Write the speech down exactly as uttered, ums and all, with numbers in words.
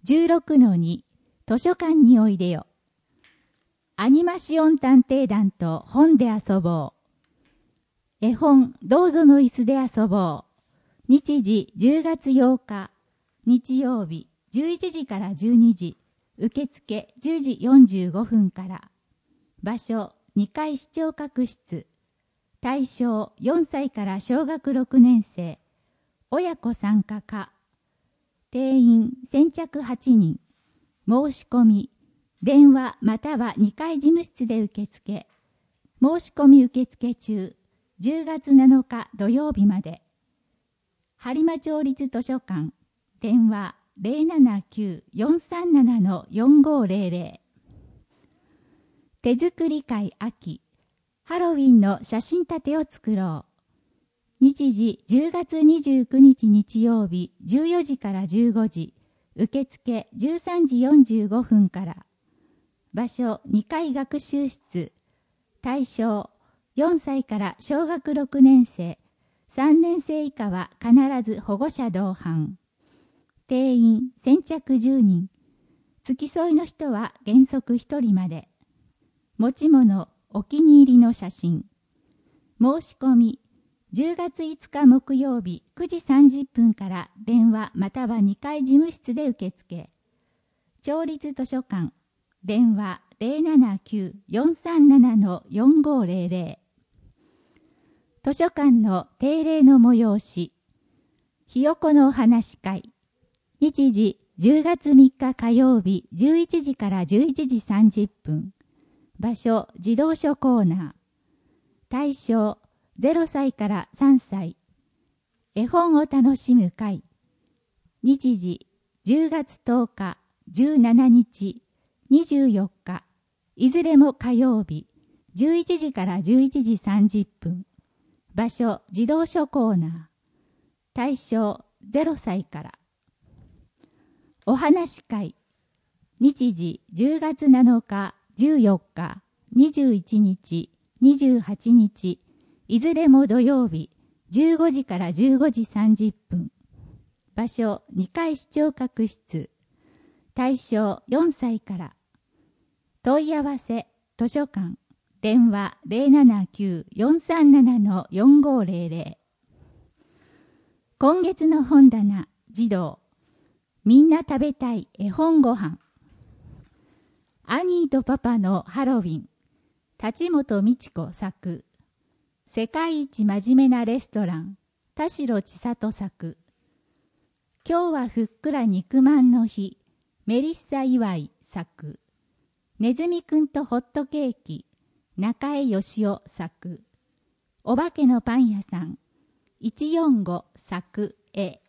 じゅうろくのに 図書館においでよ。アニマシオン探偵団と本で遊ぼう。絵本どうぞの椅子で遊ぼう。日時じゅうがつようか日曜日じゅういちじからじゅうにじ、受付じゅうじよんじゅうごふんから。場所にかい視聴覚室。対象よんさいから小学ろくねんせい。親子参加可。定員先着はちにん。申し込み、電話またはにかい事務室で受付。申し込み受付中、じゅうがつなのか土曜日まで。播磨町立図書館、電話 ゼロななきゅう よんさんなな よんごゼロゼロ。手作り会秋、ハロウィンの写真立てを作ろう。日時じゅうがつにじゅうくにち日曜日じゅうよじからじゅうごじ、受付じゅうさんじよんじゅうごふんから。場所にかい学習室。対象よんさいから小学ろくねんせい、さんねんせい以下は必ず保護者同伴。定員先着じゅうにん。付き添いの人は原則ひとりまで。持ち物お気に入りの写真。申し込みじゅうがついつか木曜日くじさんじゅっぷんから電話またはにかい事務室で受付。町立図書館、電話 ゼロななきゅう よんさんなな よんごゼロゼロ。図書館の定例の催し。ひよこのお話会。日時じゅうがつみっか火曜日じゅういちじからじゅういちじさんじゅっぷん。場所児童書コーナー。対象ゼロさいからさんさい。絵本を楽しむ会。日時じゅうがつとおか、じゅうしちにち、にじゅうよっか、いずれも火曜日、じゅういちじからじゅういちじさんじゅっぷん。場所児童書コーナー。対象ゼロさいから。お話会。日時じゅうがつなのか、じゅうよっか、にじゅういちにち、にじゅうはちにち、いずれも土曜日、じゅうごじからじゅうごじさんじゅっぷん。場所にかい視聴覚室。対象よんさいから。問い合わせ図書館、電話 ゼロななきゅう よんさんなな よんごゼロゼロ。今月の本棚、児童。みんな食べたい絵本ごはん。アニーとパパのハロウィン。立本美智子作。世界一真面目なレストラン。田代千里作。今日はふっくら肉まんの日。メリッサ祝い作。ネズミくんとホットケーキ。中江義雄作。お化けのパン屋さん。いちよんご作絵。